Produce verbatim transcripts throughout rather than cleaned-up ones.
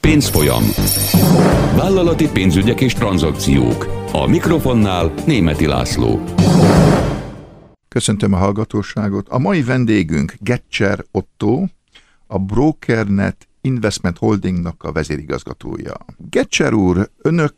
Pénzfolyam. Vállalati pénzügyek és tranzakciók. A mikrofonnál Németi László. Köszöntöm a hallgatóságot. A mai vendégünk Getscher Otto, a BrokerNet Investment Holdingnak a vezérigazgatója. Getscher úr, önök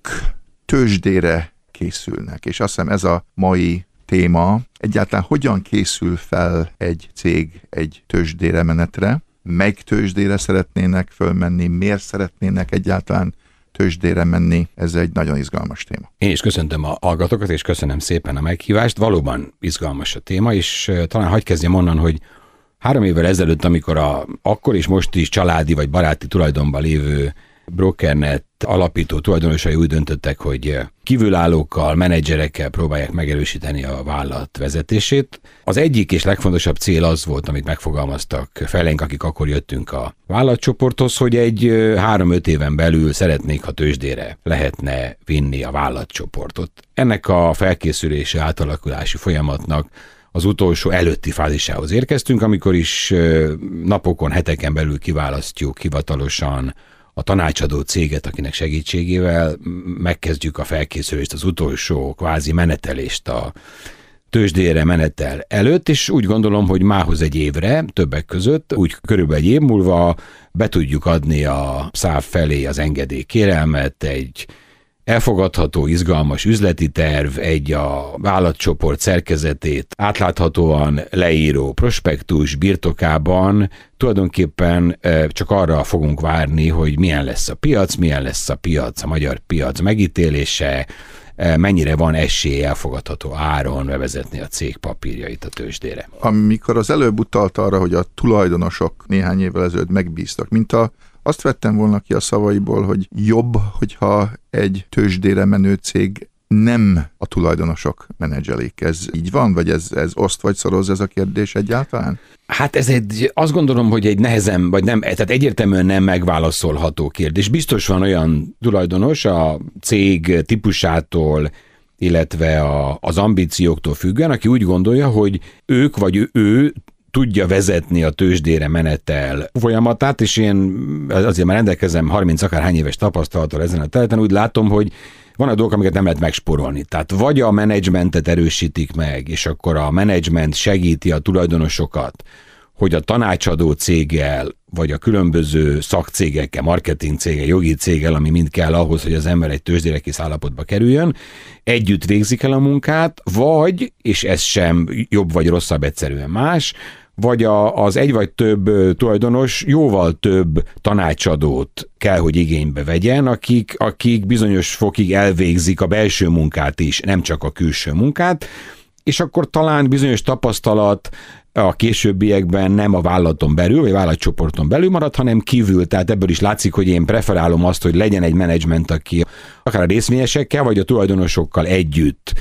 tőzsdére készülnek, és azt hiszem ez a mai téma. Egyáltalán hogyan készül fel egy cég egy tőzsdére menetre? Melyik tőzsdére szeretnének fölmenni? Miért szeretnének egyáltalán tőzsdére menni? Ez egy nagyon izgalmas téma. Én is köszöntöm a hallgatókat, és köszönöm szépen a meghívást. Valóban izgalmas a téma, és talán hadd kezdjem onnan, hogy három évvel ezelőtt, amikor a akkor és most is családi vagy baráti tulajdonban lévő BrokerNet alapító tulajdonosai úgy döntöttek, hogy kívülállókkal, menedzserekkel próbálják megerősíteni a vállalat vezetését. Az egyik és legfontosabb cél az volt, amit megfogalmaztak felénk, akik akkor jöttünk a vállalatcsoporthoz, hogy egy három-öt éven belül szeretnék, ha tőzsdére lehetne vinni a vállalatcsoportot. Ennek a felkészülési, átalakulási folyamatnak az utolsó előtti fázisához érkeztünk, amikor is napokon, heteken belül kiválasztjuk hivatalosan a tanácsadó céget, akinek segítségével megkezdjük a felkészülést, az utolsó kvázi menetelést a tőzsdére menetel előtt, és úgy gondolom, hogy mához egy évre, többek között, úgy körülbelül egy év múlva be tudjuk adni a SZÁV felé az engedélykérelmet, egy elfogadható, izgalmas üzleti terv, egy a vállalatcsoport szerkezetét átláthatóan leíró prospektus birtokában tulajdonképpen csak arra fogunk várni, hogy milyen lesz a piac, milyen lesz a piac, a magyar piac megítélése, mennyire van esély elfogadható áron bevezetni a cég papírjait a tőzsdére. Amikor az előbb utalt arra, hogy a tulajdonosok néhány évvel ezelőtt megbíztak, mint a azt vettem volna ki a szavaiból, hogy jobb, hogyha egy tőzsdére menő cég nem a tulajdonosok menedzselik. Ez így van? Vagy ez, ez oszt vagy szoroz ez a kérdés egyáltalán? Hát ez egy, azt gondolom, hogy egy nehezen, vagy nem, tehát egyértelműen nem megválaszolható kérdés. Biztos van olyan tulajdonos a cég típusától, illetve a, az ambícióktól függően, aki úgy gondolja, hogy ők vagy ő, ő tudja vezetni a tőzsdére menetel folyamatát, és én azért már rendelkezem harminc akárhány éves tapasztalattal ezen a területen, úgy látom, hogy van a dolgok, amiket nem lehet megspórolni. Tehát vagy a menedzsmentet erősítik meg, és akkor a menedzsment segíti a tulajdonosokat, hogy a tanácsadó céggel, vagy a különböző szakcégekkel, marketing céggel, jogi céggel, ami mind kell ahhoz, hogy az ember egy tőzsdére kész állapotba kerüljön, együtt végzik el a munkát, vagy, és ez sem jobb vagy rosszabb, egyszerűen más, vagy a, az egy vagy több tulajdonos jóval több tanácsadót kell, hogy igénybe vegyen, akik, akik bizonyos fokig elvégzik a belső munkát is, nem csak a külső munkát, és akkor talán bizonyos tapasztalat a későbbiekben nem a vállalaton belül, vagy a vállalatcsoporton belül marad, hanem kívül. Tehát ebből is látszik, hogy én preferálom azt, hogy legyen egy menedzsment, aki akár a részvényesekkel, vagy a tulajdonosokkal együtt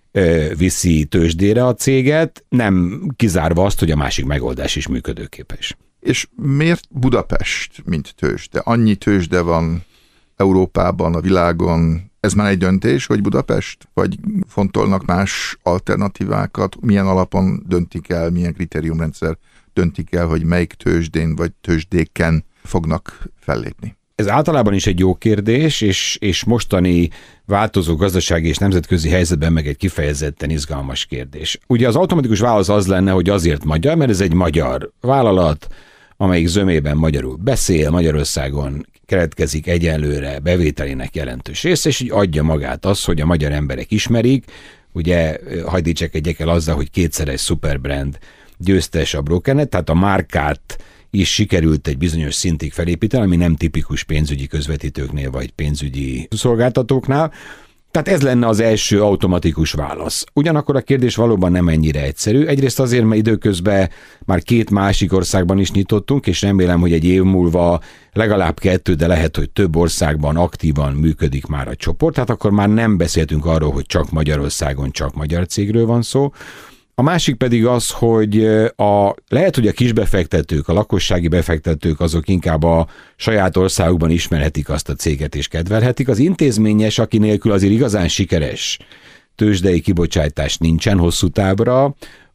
viszi tőzsdére a céget, nem kizárva azt, hogy a másik megoldás is működőképes. És miért Budapest, mint tőzsde? Annyi tőzsde van Európában, a világon. Ez már egy döntés, hogy Budapest? Vagy fontolnak más alternatívákat? Milyen alapon döntik el, milyen kritériumrendszer döntik el, hogy melyik tőzsdén vagy tőzsdéken fognak fellépni? Ez általában is egy jó kérdés, és, és mostani változó gazdasági és nemzetközi helyzetben meg egy kifejezetten izgalmas kérdés. Ugye az automatikus válasz az lenne, hogy azért magyar, mert ez egy magyar vállalat, amelyik zömében magyarul beszél, Magyarországon keletkezik egyenlőre bevételének jelentős része, és így adja magát az, hogy a magyar emberek ismerik. Ugye hadd dicsekedjek el azzal, hogy kétszeres szuperbrand győztes a BrokerNet, tehát a márkát is sikerült egy bizonyos szintig felépíteni, ami nem tipikus pénzügyi közvetítőknél vagy pénzügyi szolgáltatóknál. Tehát ez lenne az első automatikus válasz. Ugyanakkor a kérdés valóban nem ennyire egyszerű. Egyrészt azért, mert időközben már két másik országban is nyitottunk, és remélem, hogy egy év múlva legalább kettő, de lehet, hogy több országban aktívan működik már a csoport, tehát akkor már nem beszéltünk arról, hogy csak Magyarországon csak magyar cégről van szó. A másik pedig az, hogy a, lehet, hogy a kisbefektetők, a lakossági befektetők azok inkább a saját országukban ismerhetik azt a céget és kedvelhetik. Az intézményes, aki nélkül azért igazán sikeres tőzsdei kibocsátás nincsen hosszú távra,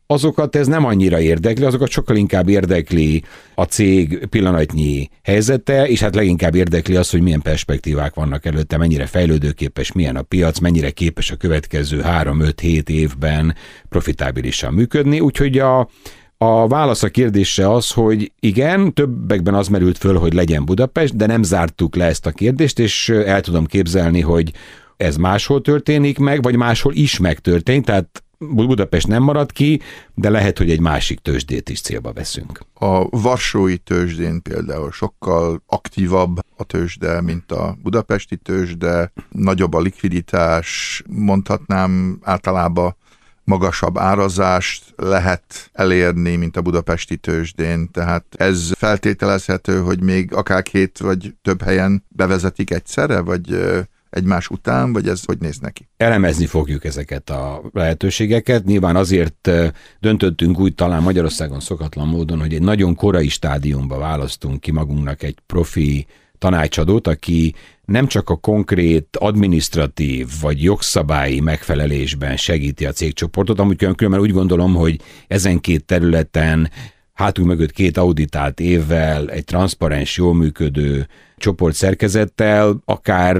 azokat ez nem annyira érdekli, azokat sokkal inkább érdekli a cég pillanatnyi helyzete, és hát leginkább érdekli az, hogy milyen perspektívák vannak előtte, mennyire fejlődőképes, milyen a piac, mennyire képes a következő három-öt-hét évben profitábilisan működni. Úgyhogy a, a válasz a kérdésre az, hogy igen, többekben az merült föl, hogy legyen Budapest, de nem zártuk le ezt a kérdést, és el tudom képzelni, hogy ez máshol történik meg, vagy máshol is megtörténik, tehát Budapest nem marad ki, de lehet, hogy egy másik tőzsdét is célba veszünk. A varsói tőzsdén például sokkal aktívabb a tőzsde, mint a budapesti tőzsde, nagyobb a likviditás, mondhatnám általában magasabb árazást lehet elérni, mint a budapesti tőzsdén, tehát ez feltételezhető, hogy még akár két vagy több helyen bevezetik egyszerre, vagy egymás után, vagy ez hogy néz neki? Elemezni fogjuk ezeket a lehetőségeket. Nyilván azért döntöttünk úgy talán Magyarországon szokatlan módon, hogy egy nagyon korai stádiumba választunk ki magunknak egy profi tanácsadót, aki nem csak a konkrét adminisztratív vagy jogszabályi megfelelésben segíti a cégcsoportot, amúgy különben úgy gondolom, hogy ezen két területen hátunk mögött két auditált évvel, egy transzparens, jól működő csoportszerkezettel, akár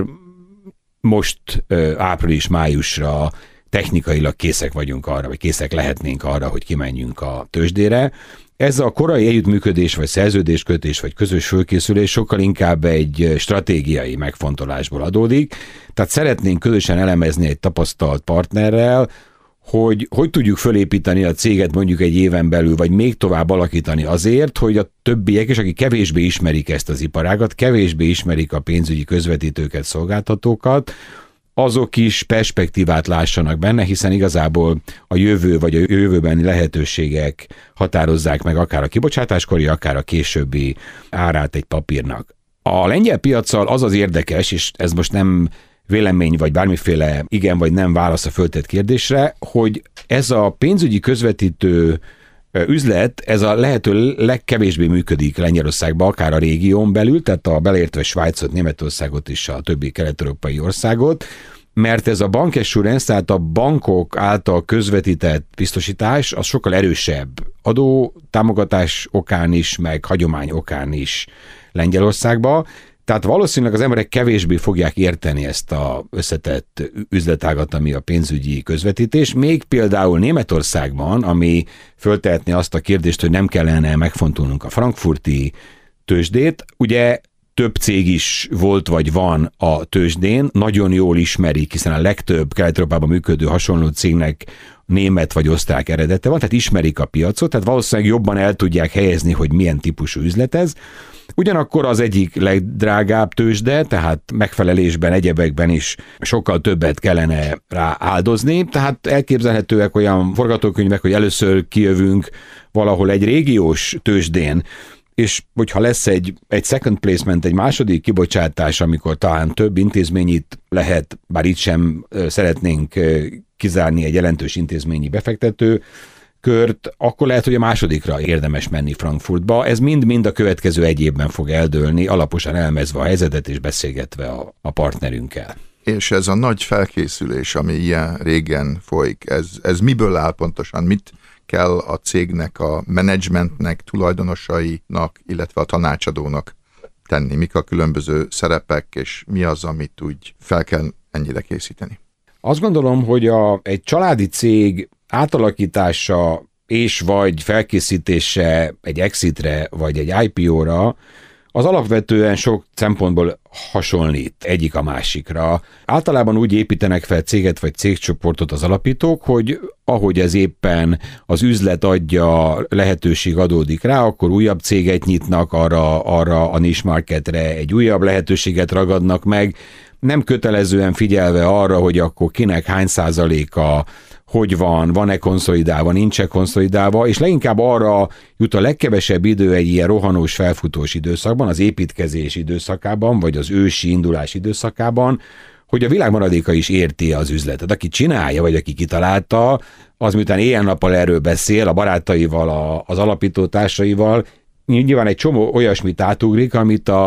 most április-májusra technikailag készek vagyunk arra, vagy készek lehetnénk arra, hogy kimenjünk a tőzsdére. Ez a korai együttműködés, vagy szerződéskötés, vagy közös fölkészülés sokkal inkább egy stratégiai megfontolásból adódik. Tehát szeretnénk közösen elemezni egy tapasztalt partnerrel, hogy hogy tudjuk fölépíteni a céget mondjuk egy éven belül, vagy még tovább alakítani azért, hogy a többiek, és akik kevésbé ismerik ezt az iparágat, kevésbé ismerik a pénzügyi közvetítőket, szolgáltatókat, azok is perspektívát lássanak benne, hiszen igazából a jövő vagy a jövőbeni lehetőségek határozzák meg akár a kibocsátáskori, akár a későbbi árát egy papírnak. A lengyel piaccal az az érdekes, és ez most nem vélemény, vagy bármiféle igen vagy nem válasz a föltett kérdésre, hogy ez a pénzügyi közvetítő üzlet, ez a lehető legkevésbé működik Lengyelországban, akár a régión belül, tehát a beleértve Svájcot, Németországot és a többi kelet-európai országot, mert ez a bankassurance, tehát a bankok által közvetített biztosítás, az sokkal erősebb adó támogatás okán is, meg hagyomány okán is Lengyelországban. Tehát valószínűleg az emberek kevésbé fogják érteni ezt az összetett üzletágat, ami a pénzügyi közvetítés. Még például Németországban, ami föltehetné azt a kérdést, hogy nem kellene megfontolnunk a frankfurti tőzsdét, ugye több cég is volt vagy van a tőzsdén, nagyon jól ismerik, hiszen a legtöbb Kelet-Európában működő hasonló cégnek német vagy osztrák eredete van, tehát ismerik a piacot, tehát valószínűleg jobban el tudják helyezni, hogy milyen típusú üzlet ez. Ugyanakkor az egyik legdrágább tőzsde, tehát megfelelésben, egyebekben is sokkal többet kellene rá áldozni, tehát elképzelhetőek olyan forgatókönyvek, hogy először kijövünk valahol egy régiós tőzsdén, és hogyha lesz egy, egy second placement, egy második kibocsátás, amikor talán több intézményit lehet, bár itt sem szeretnénk kizárni egy jelentős intézményi befektető kört, akkor lehet, hogy a másodikra érdemes menni Frankfurtba. Ez mind-mind a következő egy évben fog eldőlni, alaposan elemezve a helyzetet és beszélgetve a, a partnerünkkel. És ez a nagy felkészülés, ami ilyen régen folyik, ez, ez miből áll pontosan? Mit kell a cégnek, a menedzsmentnek, tulajdonosainak, illetve a tanácsadónak tenni? Mik a különböző szerepek, és mi az, amit úgy fel kell ennyire készíteni? Azt gondolom, hogy a, egy családi cég átalakítása és vagy felkészítése egy exitre, vagy egy I P O-ra, az alapvetően sok szempontból hasonlít egyik a másikra. Általában úgy építenek fel céget vagy cégcsoportot az alapítók, hogy ahogy ez éppen az üzlet adja, lehetőség adódik rá, akkor újabb céget nyitnak arra, arra a niche marketre, egy újabb lehetőséget ragadnak meg, nem kötelezően figyelve arra, hogy akkor kinek hány százaléka, hogy van, van-e konszolidálva, nincs-e konszolidálva, és leginkább arra jut a legkevesebb idő egy ilyen rohanós, felfutós időszakban, az építkezés időszakában, vagy az ősi indulás időszakában, hogy a világ maradéka is érti az üzletet. Aki csinálja, vagy aki kitalálta, az miután éjjel-nappal erről beszél, a barátaival, a, az alapító társaival, nyilván egy csomó olyasmit átugrik, amit a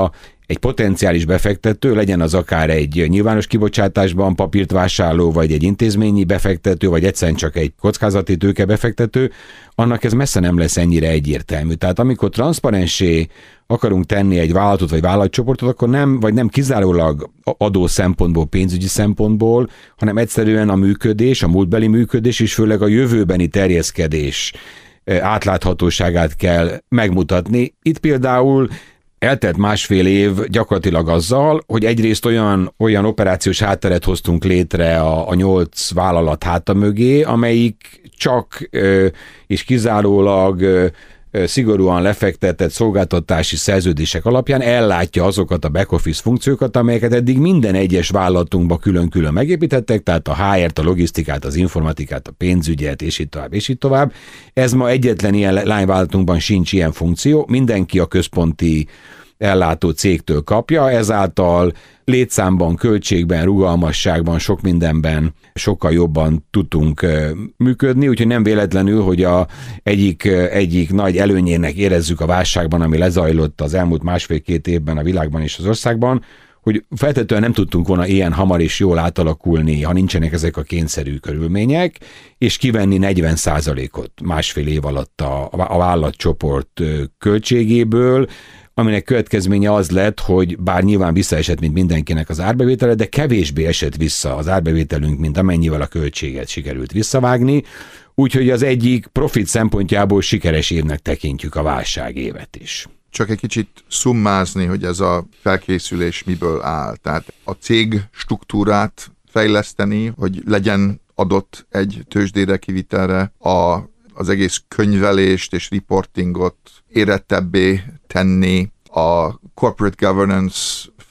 egy potenciális befektető, legyen az akár egy nyilvános kibocsátásban papírt vásárló, vagy egy intézményi befektető, vagy egyszerűen csak egy kockázati tőke befektető, annak ez messze nem lesz ennyire egyértelmű. Tehát amikor transzparensé akarunk tenni egy vállalatot vagy vállalatcsoportot, akkor nem, vagy nem kizárólag adó szempontból, pénzügyi szempontból, hanem egyszerűen a működés, a múltbeli működés és főleg a jövőbeni terjeszkedés átláthatóságát kell megmutatni. Itt például eltelt másfél év gyakorlatilag azzal, hogy egyrészt olyan, olyan operációs hátteret hoztunk létre a, a nyolc vállalat háta mögé, amelyik csak ö, és kizárólag ö, szigorúan lefektetett szolgáltatási szerződések alapján ellátja azokat a back-office funkciókat, amelyeket eddig minden egyes vállalatunkba külön-külön megépítettek, tehát a há er-t, a logisztikát, az informatikát, a pénzügyet, és így tovább, és így tovább. Ez ma egyetlen ilyen lányvállalatunkban sincs ilyen funkció, mindenki a központi ellátó cégtől kapja, ezáltal létszámban, költségben, rugalmasságban, sok mindenben sokkal jobban tudtunk működni, úgyhogy nem véletlenül, hogy a egyik, egyik nagy előnyének érezzük a válságban, ami lezajlott az elmúlt másfél-két évben a világban és az országban, hogy feltétlenül nem tudtunk volna ilyen hamar és jól átalakulni, ha nincsenek ezek a kényszerű körülmények, és kivenni negyven százalékot másfél év alatt a, a vállalatcsoport költségéből, aminek következménye az lett, hogy bár nyilván visszaesett, mint mindenkinek az árbevétele, de kevésbé esett vissza az árbevételünk, mint amennyivel a költséget sikerült visszavágni, úgyhogy az egyik profit szempontjából sikeres évnek tekintjük a válságévet is. Csak egy kicsit szummázni, hogy ez a felkészülés miből áll. Tehát a cég struktúrát fejleszteni, hogy legyen adott egy tőzsdére kivitelre, a az egész könyvelést és reportingot érettebbé tenni, a corporate governance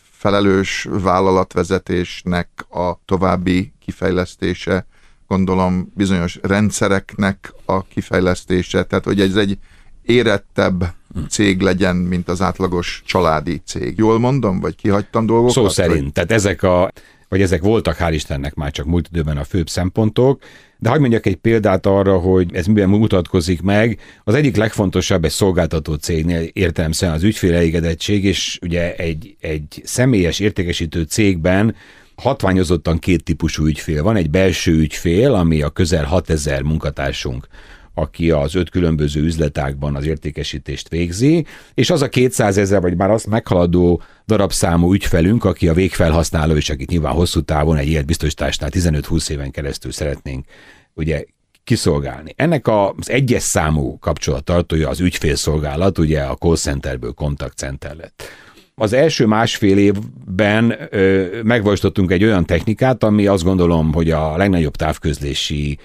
felelős vállalatvezetésnek a további kifejlesztése, gondolom bizonyos rendszereknek a kifejlesztése, tehát hogy ez egy érettebb cég legyen, mint az átlagos családi cég. Jól mondom, vagy kihagytam dolgokat? Szó szerint, vagy? tehát ezek a vagy ezek voltak, hál' Istennek már csak múlt időben a főbb szempontok, de hadd mondjak egy példát arra, hogy ez miben mutatkozik meg. Az egyik legfontosabb egy szolgáltató cégnél értelemszerűen az ügyfél elégedettség, és ugye egy, egy személyes értékesítő cégben hatványozottan két típusú ügyfél van. Egy belső ügyfél, ami a közel hatezer munkatársunk, aki az öt különböző üzletágban az értékesítést végzi, és az a kétszázezer, vagy már azt meghaladó darabszámú ügyfelünk, aki a végfelhasználó, és akit nyilván hosszú távon egy életbiztosításnál tizenöt-húsz éven keresztül szeretnénk ugye kiszolgálni. Ennek az egyes számú kapcsolattartója az ügyfélszolgálat, ugye a call centerből contact center lett. Az első másfél évben ö, megvalósítottunk egy olyan technikát, ami azt gondolom, hogy a legnagyobb távközlési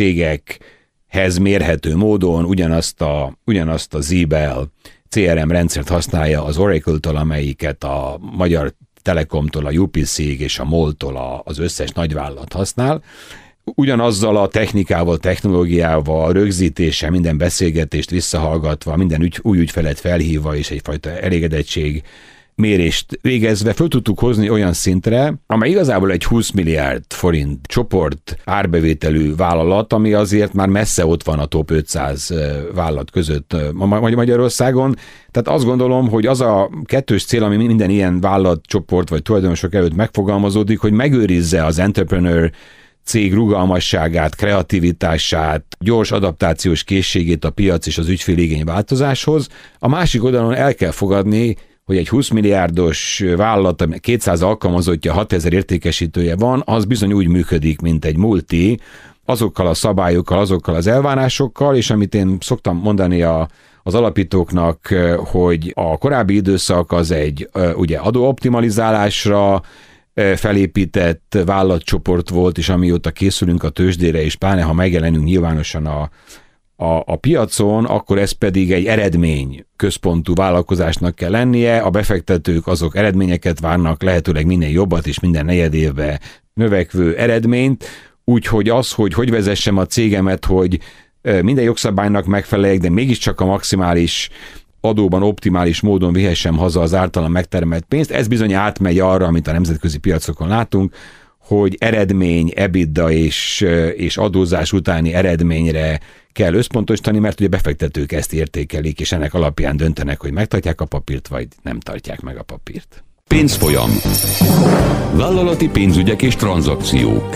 cégekhez mérhető módon ugyanazt a, ugyanazt a Zibel cé er em rendszert használja az Oracle-tól, amelyiket a Magyar Telekomtól, a u pé cé-ig és a MOL-tól az összes nagyvállalat használ. Ugyanazzal a technikával, technológiával, rögzítéssel, minden beszélgetést visszahallgatva, minden ügy, új ügyfelet felhívva és egyfajta elégedettség mérést végezve föl tudtuk hozni olyan szintre, amely igazából egy húsz milliárd forint csoport árbevételű vállalat, ami azért már messze ott van a top ötszáz vállalat között Magyarországon. Tehát azt gondolom, hogy az a kettős cél, ami minden ilyen vállalatcsoport vagy tulajdonosok előtt megfogalmazódik, hogy megőrizze az entrepreneur cég rugalmasságát, kreativitását, gyors adaptációs készségét a piac és az ügyféligény változáshoz. A másik oldalon el kell fogadni, hogy egy húsz milliárdos vállalat, kétszáz alkalmazottja, hatezer értékesítője van, az bizony úgy működik, mint egy multi, azokkal a szabályokkal, azokkal az elvárásokkal, és amit én szoktam mondani a, az alapítóknak, hogy a korábbi időszak az egy ugye adóoptimalizálásra felépített vállalatcsoport volt, és amióta készülünk a tőzsdére, és pláne ha megjelenünk nyilvánosan a A, a piacon, akkor ez pedig egy eredmény központú vállalkozásnak kell lennie, a befektetők azok eredményeket várnak, lehetőleg minél jobbat és minden negyed évben növekvő eredményt, úgyhogy az, hogy hogy vezessem a cégemet, hogy minden jogszabálynak megfeleljek, de mégiscsak a maximális adóban optimális módon vihessem haza az általam megtermelt pénzt, ez bizony átmegy arra, amit a nemzetközi piacokon látunk, hogy eredmény, EBITDA és, és adózás utáni eredményre kell összpontosítani, mert ugye befektetők ezt értékelik, és ennek alapján döntenek, hogy megtartják a papírt, vagy nem tartják meg a papírt. Pénzfolyam. Vállalati pénzügyek és tranzakciók.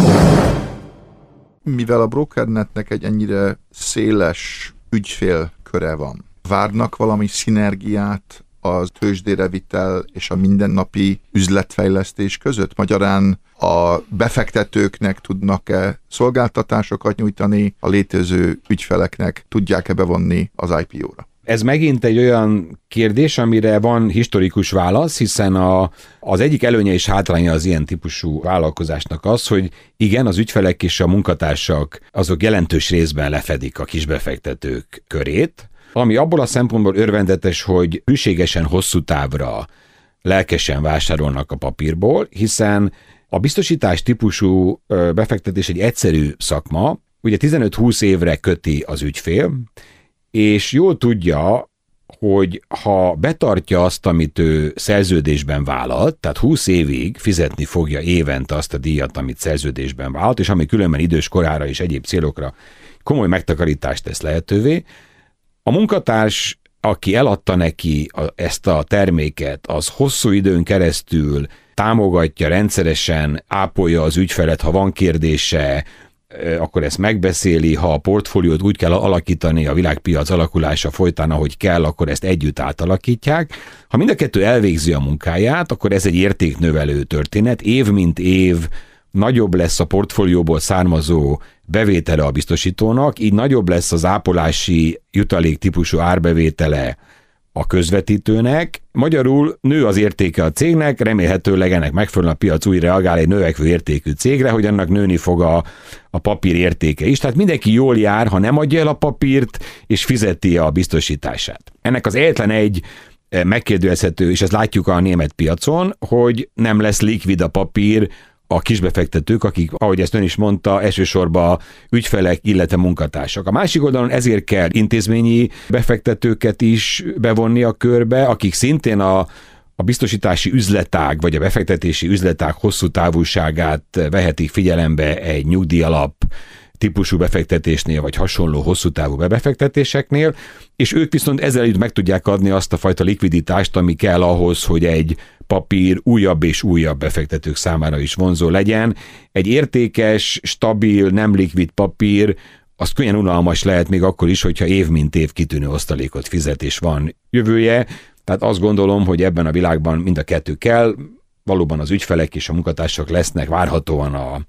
Mivel a BrokerNetnek egy ennyire széles ügyfélköre van, várnak valami szinergiát az tőzsdére vitel és a mindennapi üzletfejlesztés között? Magyarán a befektetőknek tudnak-e szolgáltatásokat nyújtani, a létező ügyfeleknek tudják-e bevonni az I P O-ra? Ez megint egy olyan kérdés, amire van historikus válasz, hiszen a, az egyik előnye és hátránya az ilyen típusú vállalkozásnak az, hogy igen, az ügyfelek és a munkatársak azok jelentős részben lefedik a kisbefektetők körét, ami abból a szempontból örvendetes, hogy hűségesen hosszú távra lelkesen vásárolnak a papírból, hiszen a biztosítás típusú befektetés egy egyszerű szakma, ugye tizenöt-húsz évre köti az ügyfél, és jól tudja, hogy ha betartja azt, amit ő szerződésben vállalt, tehát húsz évig fizetni fogja évente azt a díjat, amit szerződésben vállalt, és ami különben idős korára és egyéb célokra komoly megtakarítást tesz lehetővé, a munkatárs, aki eladta neki a, ezt a terméket, az hosszú időn keresztül támogatja, rendszeresen ápolja az ügyfelet, ha van kérdése, akkor ezt megbeszéli, ha a portfóliót úgy kell alakítani a világpiac alakulása folytán, ahogy kell, akkor ezt együtt átalakítják. Ha mind a kettő elvégzi a munkáját, akkor ez egy értéknövelő történet, év mint év nagyobb lesz a portfólióból származó bevétele a biztosítónak, így nagyobb lesz az ápolási jutalék típusú árbevétele a közvetítőnek. Magyarul nő az értéke a cégnek, remélhetőleg ennek megfelelően a piac úgy reagál egy növekvő értékű cégre, hogy annak nőni fog a, a papír értéke is. Tehát mindenki jól jár, ha nem adja el a papírt, és fizeti a biztosítását. Ennek az egyetlen egy megkérdőjelezhető, és ezt látjuk a német piacon, hogy nem lesz likvid a papír a kisbefektetők, akik, ahogy ezt ön is mondta, elsősorban ügyfelek, illetve munkatársak. A másik oldalon ezért kell intézményi befektetőket is bevonni a körbe, akik szintén a, a biztosítási üzletág, vagy a befektetési üzletág hosszú távúságát vehetik figyelembe egy nyugdíjalap típusú befektetésnél, vagy hasonló hosszú távú befektetéseknél, és ők viszont ezzel így meg tudják adni azt a fajta likviditást, ami kell ahhoz, hogy egy papír újabb és újabb befektetők számára is vonzó legyen. Egy értékes, stabil, nem likvid papír, az könnyen unalmas lehet még akkor is, hogyha év mint év kitűnő osztalékot fizet és van jövője. Tehát azt gondolom, hogy ebben a világban mind a kettő kell, valóban az ügyfelek és a munkatársak lesznek várhatóan a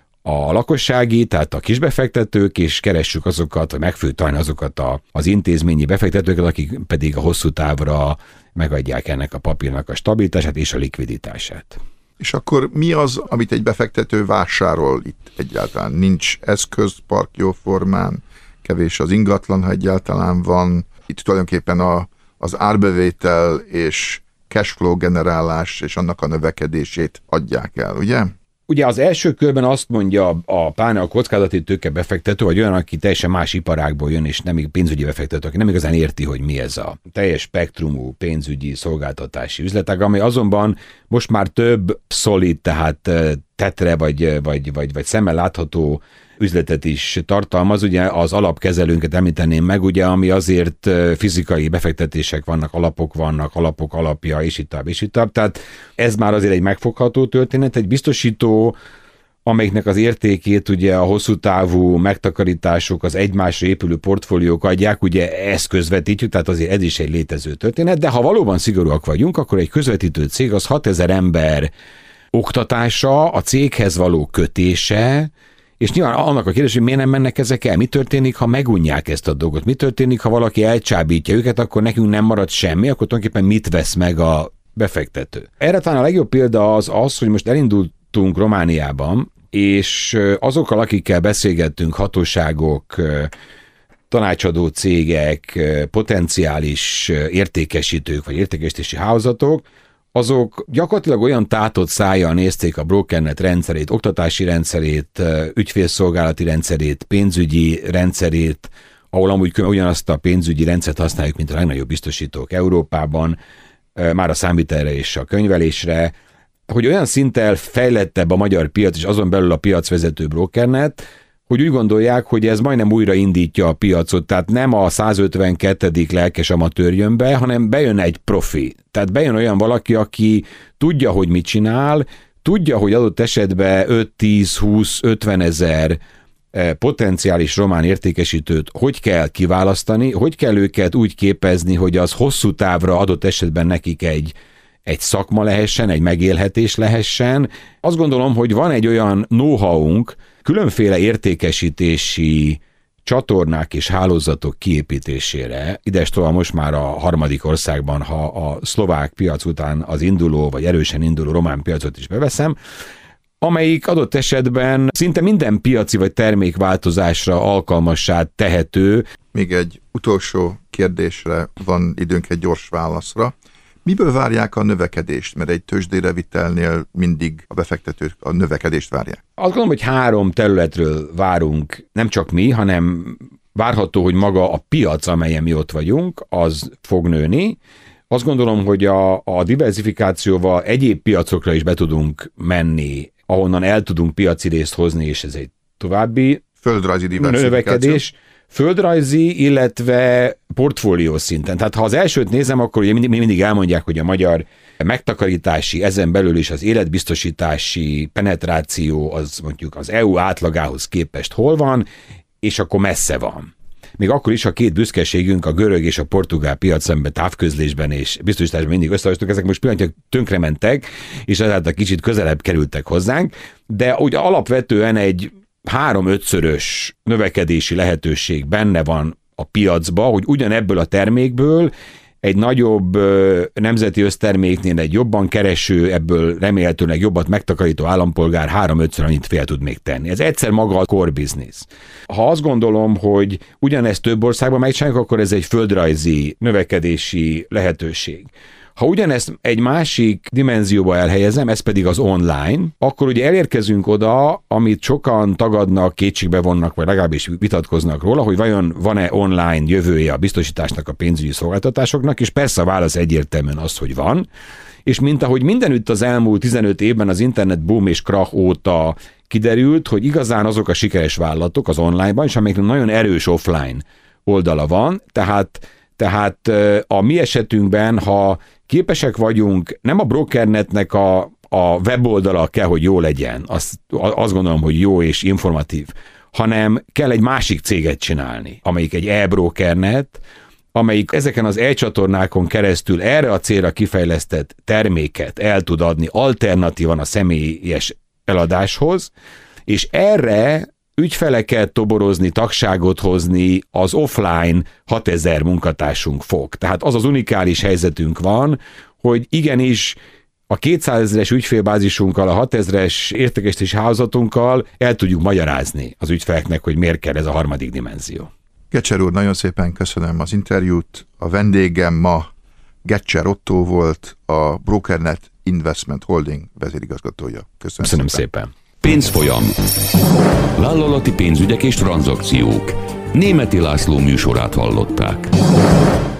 a lakossági, tehát a kisbefektetők, és keressük azokat, vagy megfőtalálni azokat a, az intézményi befektetőket, akik pedig a hosszú távra megadják ennek a papírnak a stabilitását és a likviditását. És akkor mi az, amit egy befektető vásárol itt egyáltalán? Nincs eszközpark jóformán, kevés az ingatlan, ha egyáltalán van. Itt tulajdonképpen a, az árbevétel és cashflow generálás és annak a növekedését adják el, ugye? Ugye az első körben azt mondja a pláne a kockázati tőke befektető, vagy olyan, aki teljesen más iparágból jön, és nem pénzügyi befektető, aki nem igazán érti, hogy mi ez a teljes spektrumú pénzügyi szolgáltatási üzletág, amely azonban most már több szolid, tehát tetre vagy, vagy, vagy, vagy szemmel látható üzletet is tartalmaz. Ugye az alapkezelőnket említeném meg, ugye, ami azért fizikai befektetések vannak, alapok vannak, alapok alapja, és itt tovább, és itt tovább. Tehát ez már azért egy megfogható történet. Egy biztosító, amelyiknek az értékét ugye a hosszú távú megtakarítások, az egymásra épülő portfóliók adják, ugye ezt közvetítjük, tehát azért ez is egy létező történet, de ha valóban szigorúak vagyunk, akkor egy közvetítő cég az hatezer ember oktatása, a céghez való kötése, és nyilván annak a kérdés, hogy miért nem mennek ezek el? Mi történik, ha megunják ezt a dolgot? Mi történik, ha valaki elcsábítja őket, akkor nekünk nem marad semmi, akkor tulajdonképpen mit vesz meg a befektető? Erre talán a legjobb példa az az, hogy most elindultunk Romániában, és azokkal, akikkel beszélgettünk, hatóságok, tanácsadó cégek, potenciális értékesítők, vagy értékesítési hálózatok, azok gyakorlatilag olyan tátott szájjal nézték a BrokerNet rendszerét, oktatási rendszerét, ügyfélszolgálati rendszerét, pénzügyi rendszerét, ahol amúgy ugyanazt a pénzügyi rendszert használjuk, mint a legnagyobb biztosítók Európában, már a számvitelre és a könyvelésre, hogy olyan szinten fejlettebb a magyar piac, és azon belül a piacvezető BrokerNet, hogy úgy gondolják, hogy ez majdnem újraindítja a piacot, tehát nem a százötvenkettedik lelkes amatőr jön be, hanem bejön egy profi. Tehát bejön olyan valaki, aki tudja, hogy mit csinál, tudja, hogy adott esetben öt, tíz, húsz, ötven ezer potenciális román értékesítőt hogy kell kiválasztani, hogy kell őket úgy képezni, hogy az hosszú távra adott esetben nekik egy, egy szakma lehessen, egy megélhetés lehessen. Azt gondolom, hogy van egy olyan know-how-unk, különféle értékesítési csatornák és hálózatok kiépítésére, idestől most már a harmadik országban, ha a szlovák piac után az induló, vagy erősen induló román piacot is beveszem, amelyik adott esetben szinte minden piaci vagy termékváltozásra alkalmassá tehető. Még egy utolsó kérdésre van időnk egy gyors válaszra. Miből várják a növekedést? Mert egy tőzsdére vitelnél mindig a befektetők a növekedést várják. Azt gondolom, hogy három területről várunk, nem csak mi, hanem várható, hogy maga a piac, amelyen mi ott vagyunk, az fog nőni. Azt gondolom, hogy a, a diversifikációval egyéb piacokra is be tudunk menni, ahonnan el tudunk piaci részt hozni, és ez egy további földrajzi diversifikáció. Növekedés. Földrajzi, illetve portfólió szinten. Tehát ha az elsőt nézem, akkor ugye mindig, mindig elmondják, hogy a magyar megtakarítási, ezen belül is az életbiztosítási penetráció az mondjuk az é u átlagához képest hol van, és akkor messze van. Még akkor is, ha két büszkeségünk, a görög és a portugál piac szemben távközlésben és biztosításban mindig összehoztuk, ezek most pillanatnyilag tönkrementek, és ezáltal kicsit közelebb kerültek hozzánk, de úgy alapvetően egy három-ötszörös növekedési lehetőség benne van a piacba, hogy ugyanebből a termékből egy nagyobb nemzeti összterméknél egy jobban kereső, ebből remélhetőleg jobbat megtakarító állampolgár három-ötször annyit fél tud még tenni. Ez egyszer maga a core business. Ha azt gondolom, hogy ugyanezt több országban megcsináljuk, akkor ez egy földrajzi növekedési lehetőség. Ha ugyanezt egy másik dimenzióba elhelyezem, ez pedig az online, akkor ugye elérkezünk oda, amit sokan tagadnak, kétségbe vonnak, vagy legalábbis vitatkoznak róla, hogy vajon van-e online jövője a biztosításnak, a pénzügyi szolgáltatásoknak, és persze a válasz egyértelműen az, hogy van, és mint ahogy mindenütt az elmúlt tizenöt évben az internet boom és krach óta kiderült, hogy igazán azok a sikeres vállalatok az onlineban, és amelyeknek nagyon erős offline oldala van, tehát Tehát a mi esetünkben, ha képesek vagyunk, nem a Brokernetnek a, a weboldala kell, hogy jó legyen, azt, azt gondolom, hogy jó és informatív, hanem kell egy másik céget csinálni, amelyik egy e-Brokernet, amelyik ezeken az e-csatornákon keresztül erre a célra kifejlesztett terméket el tud adni alternatívan a személyes eladáshoz, és erre ügyfeleket toborozni, tagságot hozni az offline hatezer munkatársunk fog. Tehát az az unikális helyzetünk van, hogy igenis a kétszázezres ügyfélbázisunkkal, a hatezres értékesítési hálózatunkkal el tudjuk magyarázni az ügyfeleknek, hogy miért kell ez a harmadik dimenzió. Gecser úr, nagyon szépen köszönöm az interjút. A vendégem ma Gecser Ottó volt, a Brokernet Investment Holding vezérigazgatója. Köszönöm, Köszönöm szépen. szépen. Pénzfolyam. Vállalati pénzügyek és tranzakciók. Németi László műsorát hallották.